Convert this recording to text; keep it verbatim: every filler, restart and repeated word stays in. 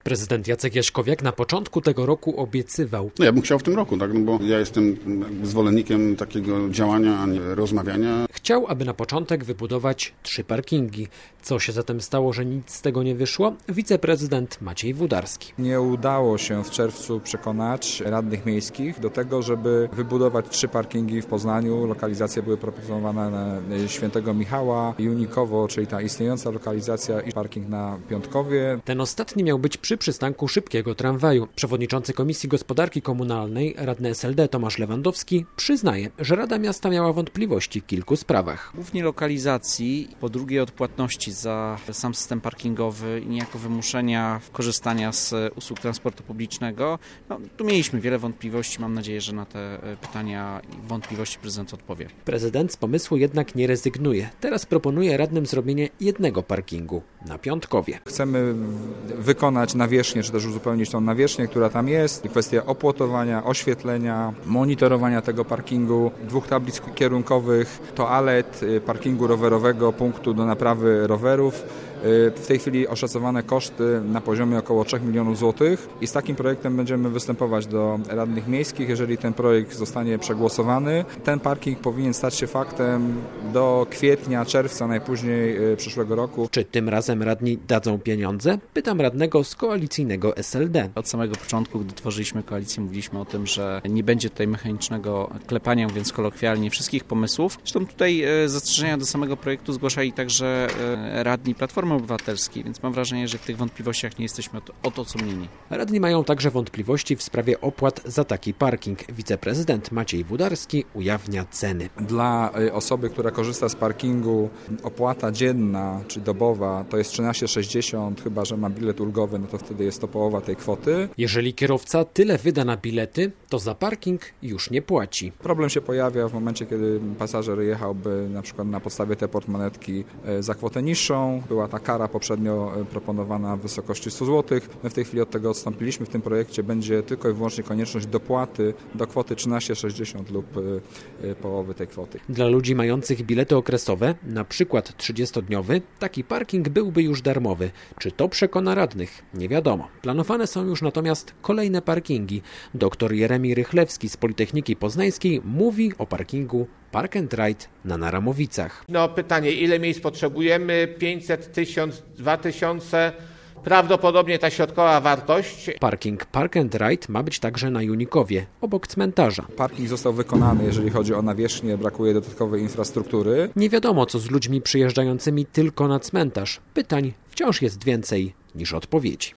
Prezydent Jacek Jaśkowiak na początku tego roku obiecywał. No ja bym chciał w tym roku, tak, no bo ja jestem zwolennikiem takiego działania, a nie rozmawiania. Chciał, aby na początek wybudować trzy parkingi. Co się zatem stało, że nic z tego nie wyszło? Wiceprezydent Maciej Wódarski. Nie udało się w czerwcu przekonać radnych miejskich do tego, żeby wybudować trzy parkingi w Poznaniu. Lokalizacje były proponowane na Świętego Michała, Junikowo, czyli ta istniejąca lokalizacja, i parking na Piątkowie. Ten ostatni miał być przy przystanku szybkiego tramwaju. Przewodniczący Komisji Gospodarki Komunalnej, radny S L D Tomasz Lewandowski, przyznaje, że Rada Miasta miała wątpliwości w kilku sprawach. Głównie lokalizacji, po drugie odpłatności za sam system parkingowy i niejako wymuszenia korzystania z usług transportu publicznego. No, tu mieliśmy wiele wątpliwości. Mam nadzieję, że na te pytania i wątpliwości prezydent odpowie. Prezydent z pomysłu jednak nie rezygnuje. Teraz proponuje radnym zrobienie jednego parkingu na Piątkowie. Chcemy wykonać nawierzchnię, czy też uzupełnić tą nawierzchnię, która tam jest. Kwestia opłotowania, oświetlenia, monitorowania tego parkingu, dwóch tablic kierunkowych, toalet, parkingu rowerowego, punktu do naprawy rowerów. W tej chwili oszacowane koszty na poziomie około trzech milionów złotych i z takim projektem będziemy występować do radnych miejskich. Jeżeli ten projekt zostanie przegłosowany, ten parking powinien stać się faktem do kwietnia, czerwca najpóźniej przyszłego roku. Czy tym razem radni dadzą pieniądze? Pytam radnego z koalicyjnego S L D. Od samego początku, gdy tworzyliśmy koalicję, mówiliśmy o tym, że nie będzie tutaj mechanicznego klepania, mówiąc kolokwialnie, wszystkich pomysłów. Zresztą tutaj zastrzeżenia do samego projektu zgłaszali także radni Platformy Obywatelskiej, więc mam wrażenie, że w tych wątpliwościach nie jesteśmy o to, co mieli. Radni mają także wątpliwości w sprawie opłat za taki parking. Wiceprezydent Maciej Wódarski ujawnia ceny. Dla osoby, która korzysta z parkingu, opłata dzienna czy dobowa to jest trzynaście sześćdziesiąt, chyba że ma bilet ulgowy, no to wtedy jest to połowa tej kwoty. Jeżeli kierowca tyle wyda na bilety, to za parking już nie płaci. Problem się pojawia w momencie, kiedy pasażer jechałby na przykład na podstawie tej portmonetki za kwotę niższą. Była ta kara poprzednio proponowana w wysokości stu złotych. My w tej chwili od tego odstąpiliśmy. W tym projekcie będzie tylko i wyłącznie konieczność dopłaty do kwoty trzynaście sześćdziesiąt lub połowy tej kwoty. Dla ludzi mających bilety okresowe, na przykład trzydziestodniowy, taki parking byłby już darmowy. Czy to przekona radnych? Nie wiadomo. Planowane są już natomiast kolejne parkingi. Doktor Jeremi Rychlewski z Politechniki Poznańskiej mówi o parkingu Park and Ride na Naramowicach. No pytanie, ile miejsc potrzebujemy? pięćset, tysiąc, dwa tysiące? Prawdopodobnie ta środkowa wartość. Parking Park and Ride ma być także na Junikowie, obok cmentarza. Parking został wykonany, jeżeli chodzi o nawierzchnię, brakuje dodatkowej infrastruktury. Nie wiadomo, co z ludźmi przyjeżdżającymi tylko na cmentarz. Pytań wciąż jest więcej niż odpowiedzi.